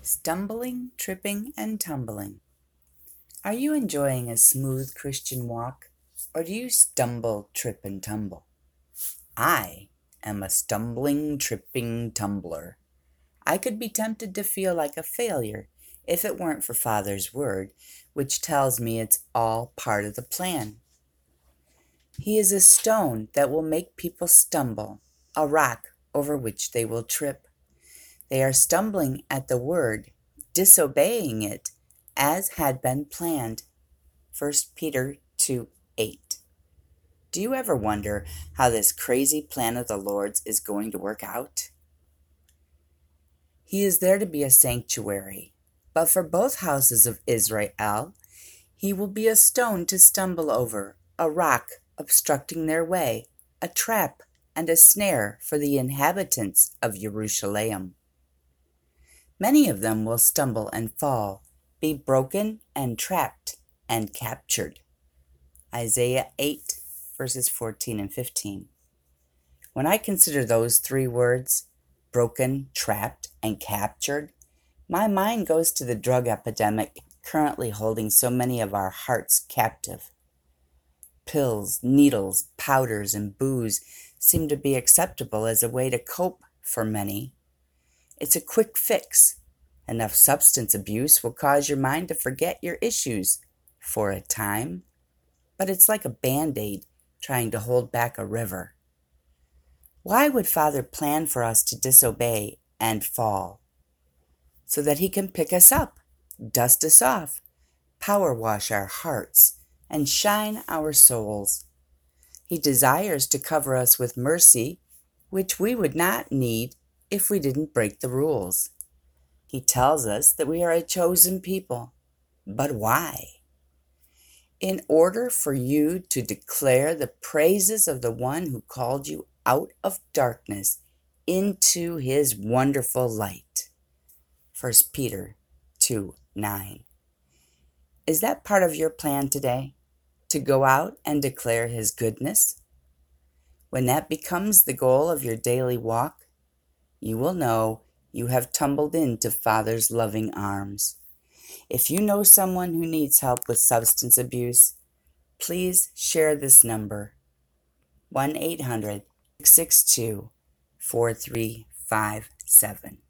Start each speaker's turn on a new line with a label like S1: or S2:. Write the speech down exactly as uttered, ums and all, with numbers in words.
S1: Stumbling, tripping, and tumbling. Are you enjoying a smooth Christian walk, or do you stumble, trip, and tumble? I am a stumbling, tripping tumbler. I could be tempted to feel like a failure if it weren't for Father's word, which tells me it's all part of the plan. He is a stone that will make people stumble, a rock over which they will trip. They are stumbling at the word, disobeying it, as had been planned. First Peter two eight. Do you ever wonder how this crazy plan of the Lord's is going to work out? He is there to be a sanctuary, but for both houses of Israel, he will be a stone to stumble over, a rock obstructing their way, a trap and a snare for the inhabitants of Jerusalem. Many of them will stumble and fall, be broken and trapped and captured. Isaiah eight, verses fourteen and fifteen. When I consider those three words, broken, trapped, and captured, my mind goes to the drug epidemic currently holding so many of our hearts captive. Pills, needles, powders, and booze seem to be acceptable as a way to cope for many. It's a quick fix. Enough substance abuse will cause your mind to forget your issues for a time, but it's like a Band-Aid trying to hold back a river. Why would Father plan for us to disobey and fall? So that he can pick us up, dust us off, power wash our hearts, and shine our souls. He desires to cover us with mercy, which we would not need if we didn't break the rules. He tells us that we are a chosen people. But why? In order for you to declare the praises of the one who called you out of darkness into his wonderful light. First Peter two nine. Is that part of your plan today? To go out and declare his goodness? When that becomes the goal of your daily walk, you will know you have tumbled into Father's loving arms. If you know someone who needs help with substance abuse, please share this number, one eight hundred, six six two, four three five seven.